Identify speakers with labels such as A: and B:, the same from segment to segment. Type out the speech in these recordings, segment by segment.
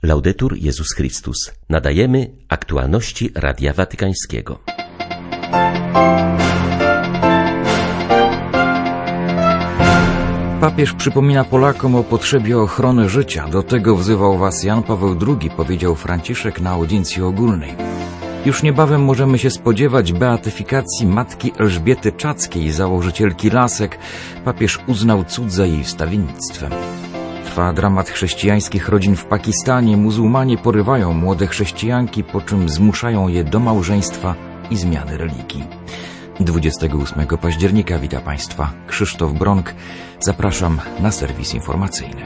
A: Laudetur Jezus Chrystus. Nadajemy aktualności Radia Watykańskiego.
B: Papież przypomina Polakom o potrzebie ochrony życia. Do tego wzywał was Jan Paweł II, powiedział Franciszek na audiencji ogólnej. Już niebawem możemy się spodziewać beatyfikacji matki Elżbiety Czackiej, założycielki Lasek. Papież uznał cud za jej wstawiennictwem. Trwa dramat chrześcijańskich rodzin w Pakistanie. Muzułmanie porywają młode chrześcijanki, po czym zmuszają je do małżeństwa i zmiany religii. 28 października wita Państwa Krzysztof Bronk. Zapraszam na serwis informacyjny.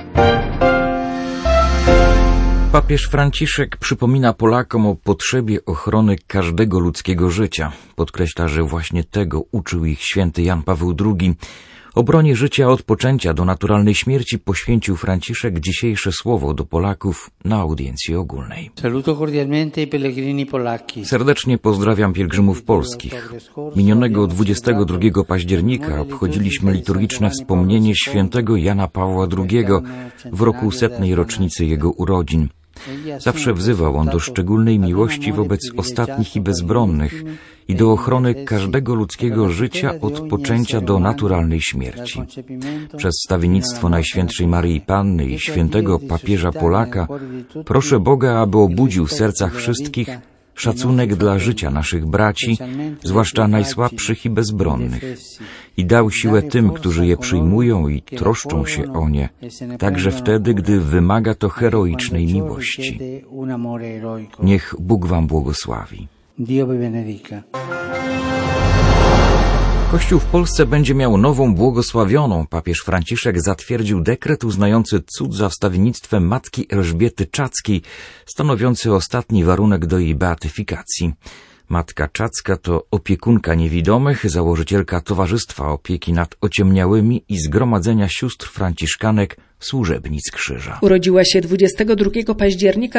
B: Papież Franciszek przypomina Polakom o potrzebie ochrony każdego ludzkiego życia. Podkreśla, że właśnie tego uczył ich święty Jan Paweł II. Obronie życia od poczęcia do naturalnej śmierci poświęcił Franciszek dzisiejsze słowo do Polaków na audiencji ogólnej. Serdecznie pozdrawiam pielgrzymów polskich. Minionego 22 października obchodziliśmy liturgiczne wspomnienie świętego Jana Pawła II w roku 100. rocznicy jego urodzin. Zawsze wzywał on do szczególnej miłości wobec ostatnich i bezbronnych i do ochrony każdego ludzkiego życia od poczęcia do naturalnej śmierci. Przez wstawiennictwo Najświętszej Maryi Panny i świętego papieża Polaka proszę Boga, aby obudził w sercach wszystkich szacunek dla życia naszych braci, zwłaszcza najsłabszych i bezbronnych, i dał siłę tym, którzy je przyjmują i troszczą się o nie, także wtedy, gdy wymaga to heroicznej miłości. Niech Bóg wam błogosławi. Kościół w Polsce będzie miał nową błogosławioną. Papież Franciszek zatwierdził dekret uznający cud za wstawiennictwem matki Elżbiety Czackiej, stanowiący ostatni warunek do jej beatyfikacji. Matka Czacka to opiekunka niewidomych, założycielka Towarzystwa Opieki nad Ociemniałymi i Zgromadzenia Sióstr Franciszkanek Służebnic Krzyża.
C: Urodziła się 22 października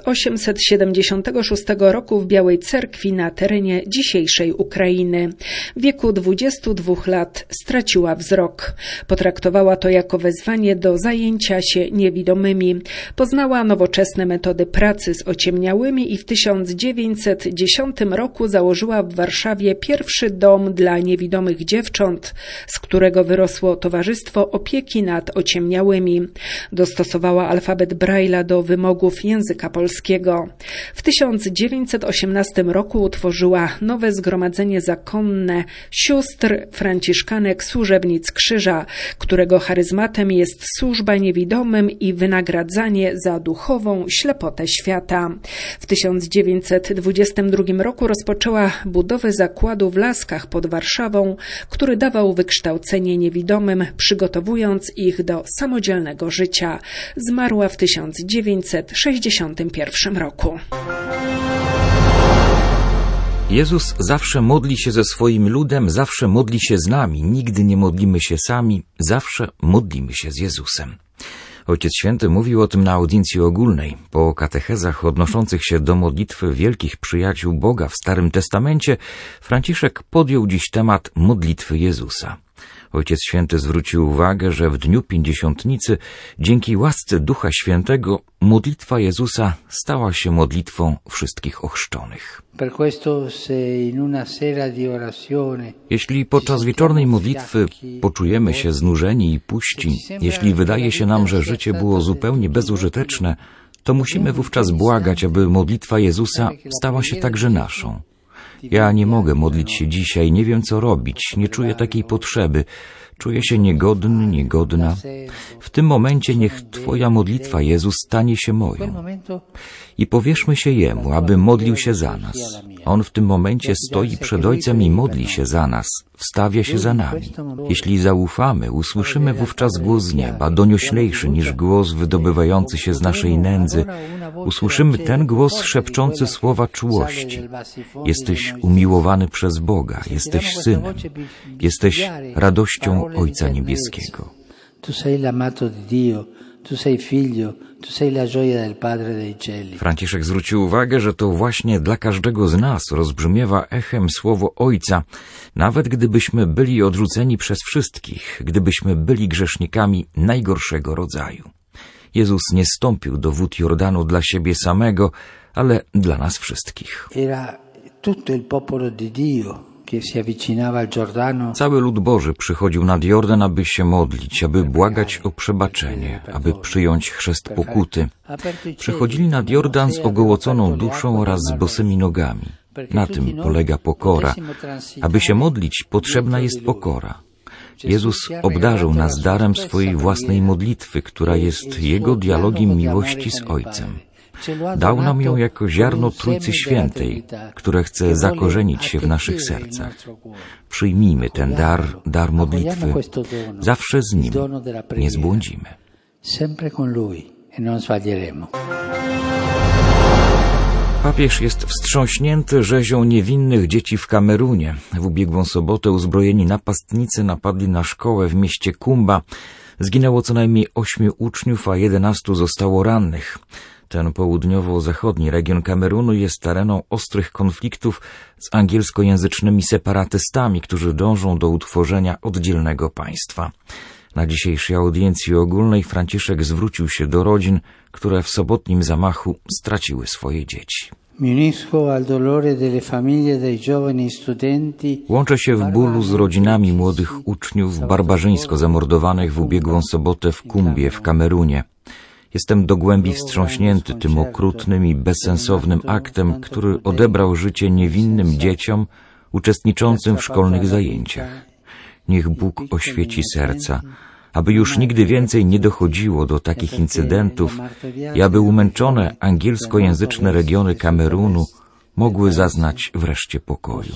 C: 1876 roku w Białej Cerkwi na terenie dzisiejszej Ukrainy. W wieku 22 lat straciła wzrok. Potraktowała to jako wezwanie do zajęcia się niewidomymi. Poznała nowoczesne metody pracy z ociemniałymi i w 1910 roku założyła w Warszawie pierwszy dom dla niewidomych dziewcząt, z którego wyrosło Towarzystwo Opieki nad Ociemniałymi. Dostosowała alfabet Braille'a do wymogów języka polskiego. W 1918 roku utworzyła nowe zgromadzenie zakonne Sióstr Franciszkanek Służebnic Krzyża, którego charyzmatem jest służba niewidomym i wynagradzanie za duchową ślepotę świata. W 1922 roku rozpoczęła budowę zakładu w Laskach pod Warszawą, który dawał wykształcenie niewidomym, przygotowując ich do samodzielnego życia. Zmarła w 1961 roku.
B: Jezus zawsze modli się ze swoim ludem, zawsze modli się z nami. Nigdy nie modlimy się sami, zawsze modlimy się z Jezusem. Ojciec Święty mówił o tym na audiencji ogólnej. Po katechezach odnoszących się do modlitwy wielkich przyjaciół Boga w Starym Testamencie, Franciszek podjął dziś temat modlitwy Jezusa. Ojciec Święty zwrócił uwagę, że w dniu Pięćdziesiątnicy, dzięki łasce Ducha Świętego, modlitwa Jezusa stała się modlitwą wszystkich ochrzczonych. Jeśli podczas wieczornej modlitwy poczujemy się znużeni i puści, jeśli wydaje się nam, że życie było zupełnie bezużyteczne, to musimy wówczas błagać, aby modlitwa Jezusa stała się także naszą. Ja nie mogę modlić się dzisiaj, nie wiem co robić, nie czuję takiej potrzeby, czuję się niegodny, niegodna. W tym momencie niech Twoja modlitwa, Jezus, stanie się moją. I powierzmy się Jemu, aby modlił się za nas. On w tym momencie stoi przed Ojcem i modli się za nas, wstawia się za nami. Jeśli zaufamy, usłyszymy wówczas głos z nieba, donioślejszy niż głos wydobywający się z naszej nędzy. Usłyszymy ten głos szepczący słowa czułości. Jesteś umiłowany przez Boga, jesteś synem, jesteś radością Ojca Niebieskiego. Franciszek zwrócił uwagę, że to właśnie dla każdego z nas rozbrzmiewa echem słowo Ojca, nawet gdybyśmy byli odrzuceni przez wszystkich, gdybyśmy byli grzesznikami najgorszego rodzaju. Jezus nie stąpił do wód Jordanu dla siebie samego, ale dla nas wszystkich. Cały lud Boży przychodził nad Jordan, aby się modlić, aby błagać o przebaczenie, aby przyjąć chrzest pokuty. Przychodzili nad Jordan z ogołoconą duszą oraz z bosymi nogami. Na tym polega pokora. Aby się modlić, potrzebna jest pokora. Jezus obdarzył nas darem swojej własnej modlitwy, która jest Jego dialogiem miłości z Ojcem. Dał nam ją jako ziarno Trójcy Świętej, które chce zakorzenić się w naszych sercach. Przyjmijmy ten dar modlitwy. Zawsze z Nim nie zbłądzimy. Papież jest wstrząśnięty rzezią niewinnych dzieci w Kamerunie. W ubiegłą sobotę uzbrojeni napastnicy napadli na szkołę w mieście Kumba. Zginęło co najmniej 8 uczniów, a 11 zostało rannych. Ten południowo-zachodni region Kamerunu jest areną ostrych konfliktów z angielskojęzycznymi separatystami, którzy dążą do utworzenia oddzielnego państwa. Na dzisiejszej audiencji ogólnej Franciszek zwrócił się do rodzin, które w sobotnim zamachu straciły swoje dzieci. Łączę się w bólu z rodzinami młodych uczniów barbarzyńsko zamordowanych w ubiegłą sobotę w Kumbie w Kamerunie. Jestem do głębi wstrząśnięty tym okrutnym i bezsensownym aktem, który odebrał życie niewinnym dzieciom uczestniczącym w szkolnych zajęciach. Niech Bóg oświeci serca, aby już nigdy więcej nie dochodziło do takich incydentów i aby umęczone angielskojęzyczne regiony Kamerunu mogły zaznać wreszcie pokoju.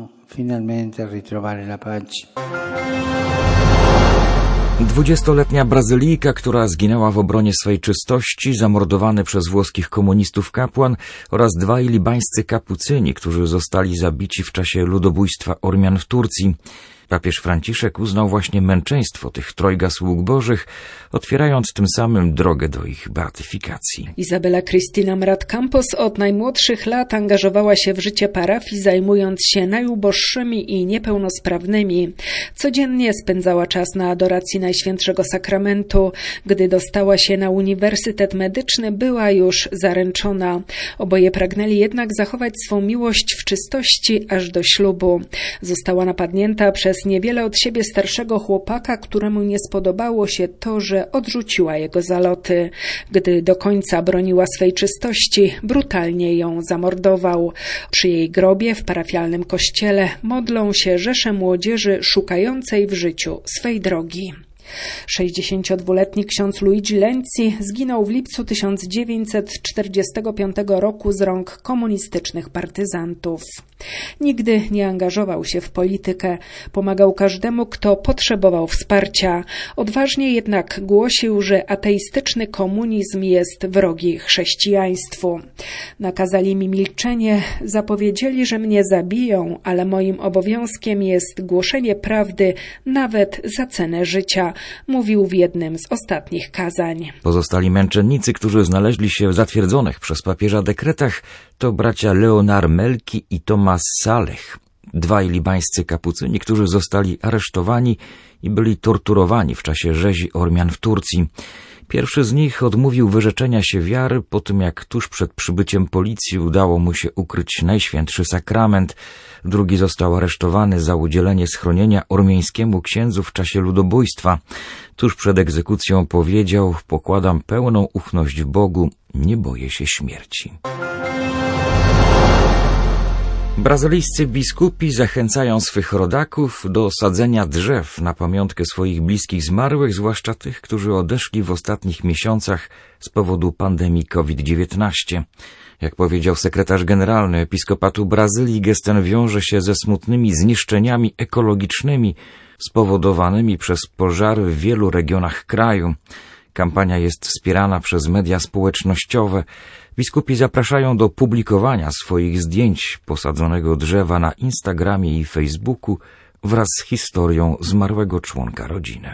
B: 20-letnia Brazylijka, która zginęła w obronie swej czystości, zamordowany przez włoskich komunistów kapłan oraz 2 libańscy kapucyni, którzy zostali zabici w czasie ludobójstwa Ormian w Turcji. Papież Franciszek uznał właśnie męczeństwo tych trojga sług bożych, otwierając tym samym drogę do ich beatyfikacji.
C: Izabela Cristina Mrat Campos od najmłodszych lat angażowała się w życie parafii, zajmując się najuboższymi i niepełnosprawnymi. Codziennie spędzała czas na adoracji Najświętszego Sakramentu. Gdy dostała się na Uniwersytet Medyczny, była już zaręczona. Oboje pragnęli jednak zachować swą miłość w czystości aż do ślubu. Została napadnięta przez niewiele od siebie starszego chłopaka, któremu nie spodobało się to, że odrzuciła jego zaloty. Gdy do końca broniła swej czystości, brutalnie ją zamordował. Przy jej grobie w parafialnym kościele modlą się rzesze młodzieży szukającej w życiu swej drogi. 62-letni ksiądz Luigi Lenzi zginął w lipcu 1945 roku z rąk komunistycznych partyzantów. Nigdy nie angażował się w politykę, pomagał każdemu, kto potrzebował wsparcia. Odważnie jednak głosił, że ateistyczny komunizm jest wrogi chrześcijaństwu. Nakazali mi milczenie, zapowiedzieli, że mnie zabiją, ale moim obowiązkiem jest głoszenie prawdy nawet za cenę życia, mówił w jednym z ostatnich kazań.
B: Pozostali męczennicy, którzy znaleźli się w zatwierdzonych przez papieża dekretach, to bracia Leonard Melki i Thomas Saleh, 2 libańscy kapucyni, którzy zostali aresztowani i byli torturowani w czasie rzezi Ormian w Turcji. Pierwszy z nich odmówił wyrzeczenia się wiary po tym, jak tuż przed przybyciem policji udało mu się ukryć Najświętszy Sakrament. Drugi został aresztowany za udzielenie schronienia ormiańskiemu księdzu w czasie ludobójstwa. Tuż przed egzekucją powiedział: pokładam pełną ufność w Bogu, nie boję się śmierci. Brazylijscy biskupi zachęcają swych rodaków do sadzenia drzew na pamiątkę swoich bliskich zmarłych, zwłaszcza tych, którzy odeszli w ostatnich miesiącach z powodu pandemii COVID-19. Jak powiedział sekretarz generalny Episkopatu Brazylii, gest ten wiąże się ze smutnymi zniszczeniami ekologicznymi spowodowanymi przez pożary w wielu regionach kraju. Kampania jest wspierana przez media społecznościowe. Biskupi zapraszają do publikowania swoich zdjęć posadzonego drzewa na Instagramie i Facebooku wraz z historią zmarłego członka rodziny.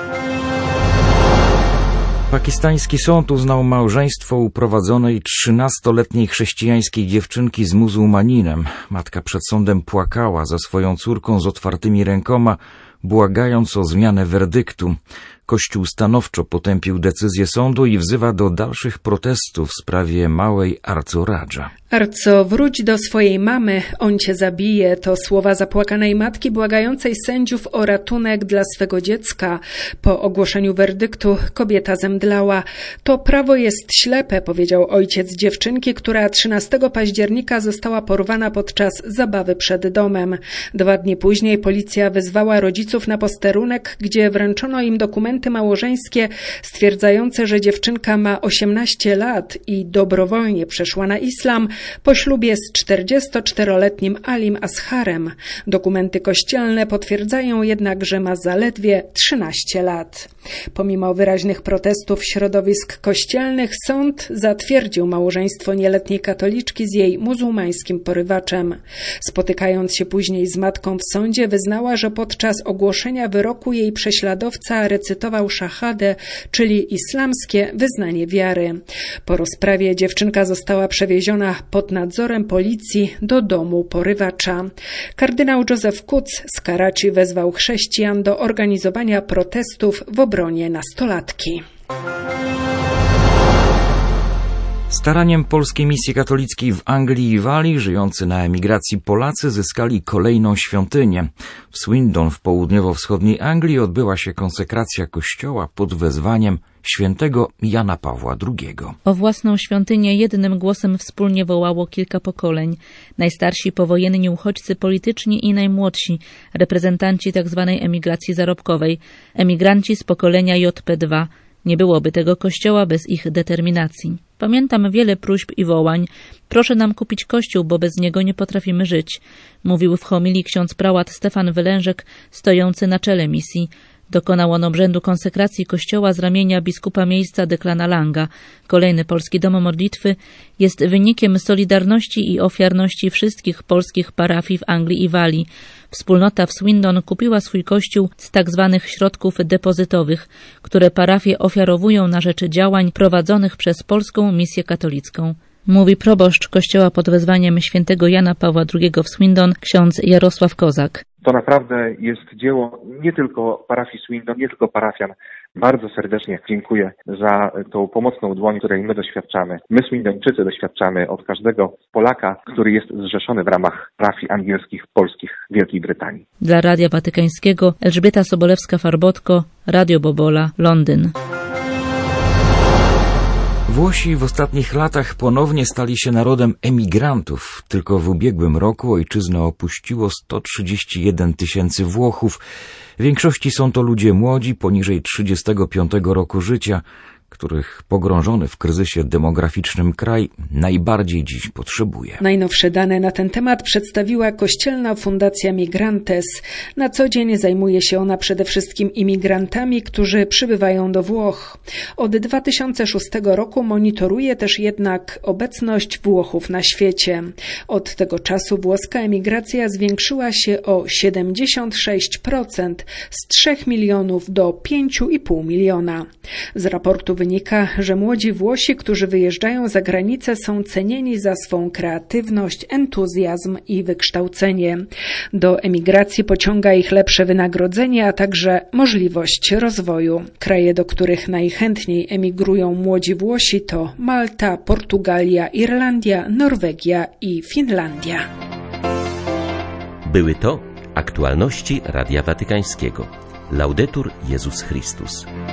B: Pakistański sąd uznał małżeństwo uprowadzonej 13-letniej chrześcijańskiej dziewczynki z muzułmaninem. Matka przed sądem płakała za swoją córką z otwartymi rękoma, błagając o zmianę werdyktu. Kościół stanowczo potępił decyzję sądu i wzywa do dalszych protestów w sprawie małej Arco Radża.
C: Arco, wróć do swojej mamy, on cię zabije. To słowa zapłakanej matki błagającej sędziów o ratunek dla swego dziecka. Po ogłoszeniu werdyktu kobieta zemdlała. To prawo jest ślepe, powiedział ojciec dziewczynki, która 13 października została porwana podczas zabawy przed domem. 2 dni później policja wezwała rodziców na posterunek, gdzie wręczono im dokumenty małżeńskie stwierdzające, że dziewczynka ma 18 lat i dobrowolnie przeszła na islam po ślubie z 44-letnim Alim Asharem. Dokumenty kościelne potwierdzają jednak, że ma zaledwie 13 lat. Pomimo wyraźnych protestów środowisk kościelnych, sąd zatwierdził małżeństwo nieletniej katoliczki z jej muzułmańskim porywaczem. Spotykając się później z matką w sądzie, wyznała, że podczas ogłoszenia wyroku jej prześladowca recytował szahadę, czyli islamskie wyznanie wiary. Po rozprawie dziewczynka została przewieziona pod nadzorem policji do domu porywacza. Kardynał Józef Kuc z Karachi wezwał chrześcijan do organizowania protestów w obronie nastolatki.
B: Staraniem Polskiej Misji Katolickiej w Anglii i Walii żyjący na emigracji Polacy zyskali kolejną świątynię. W Swindon w południowo-wschodniej Anglii odbyła się konsekracja kościoła pod wezwaniem świętego Jana Pawła II.
D: O własną świątynię jednym głosem wspólnie wołało kilka pokoleń. Najstarsi powojenni uchodźcy polityczni i najmłodsi, reprezentanci tzw. emigracji zarobkowej, emigranci z pokolenia JP2. Nie byłoby tego kościoła bez ich determinacji. Pamiętam wiele próśb i wołań. Proszę nam kupić kościół, bo bez niego nie potrafimy żyć. Mówił w homilii ksiądz prałat Stefan Wylężek, stojący na czele misji. Dokonał on obrzędu konsekracji kościoła z ramienia biskupa miejsca Declana Langa. Kolejny polski dom modlitwy jest wynikiem solidarności i ofiarności wszystkich polskich parafii w Anglii i Walii. Wspólnota w Swindon kupiła swój kościół z tzw. środków depozytowych, które parafie ofiarowują na rzecz działań prowadzonych przez Polską Misję Katolicką. Mówi proboszcz kościoła pod wezwaniem świętego Jana Pawła II w Swindon, ksiądz Jarosław Kozak.
E: To naprawdę jest dzieło nie tylko parafii Swindon, nie tylko parafian. Bardzo serdecznie dziękuję za tą pomocną dłoń, której my doświadczamy. My, Swindończycy, doświadczamy od każdego Polaka, który jest zrzeszony w ramach parafii angielskich, polskich w Wielkiej Brytanii.
D: Dla Radia Watykańskiego Elżbieta Sobolewska-Farbotko, Radio Bobola, Londyn.
B: Włosi w ostatnich latach ponownie stali się narodem emigrantów. Tylko w ubiegłym roku ojczyznę opuściło 131 000 Włochów. W większości są to ludzie młodzi, poniżej 35 roku życia, których pogrążony w kryzysie demograficznym kraj najbardziej dziś potrzebuje.
C: Najnowsze dane na ten temat przedstawiła Kościelna Fundacja Migrantes. Na co dzień zajmuje się ona przede wszystkim imigrantami, którzy przybywają do Włoch. Od 2006 roku monitoruje też jednak obecność Włochów na świecie. Od tego czasu włoska emigracja zwiększyła się o 76%, z 3 milionów do 5,5 miliona. Z raportu wynika, że młodzi Włosi, którzy wyjeżdżają za granicę, są cenieni za swą kreatywność, entuzjazm i wykształcenie. Do emigracji pociąga ich lepsze wynagrodzenie, a także możliwość rozwoju. Kraje, do których najchętniej emigrują młodzi Włosi, to Malta, Portugalia, Irlandia, Norwegia i Finlandia.
A: Były to aktualności Radia Watykańskiego. Laudetur Jezus Chrystus.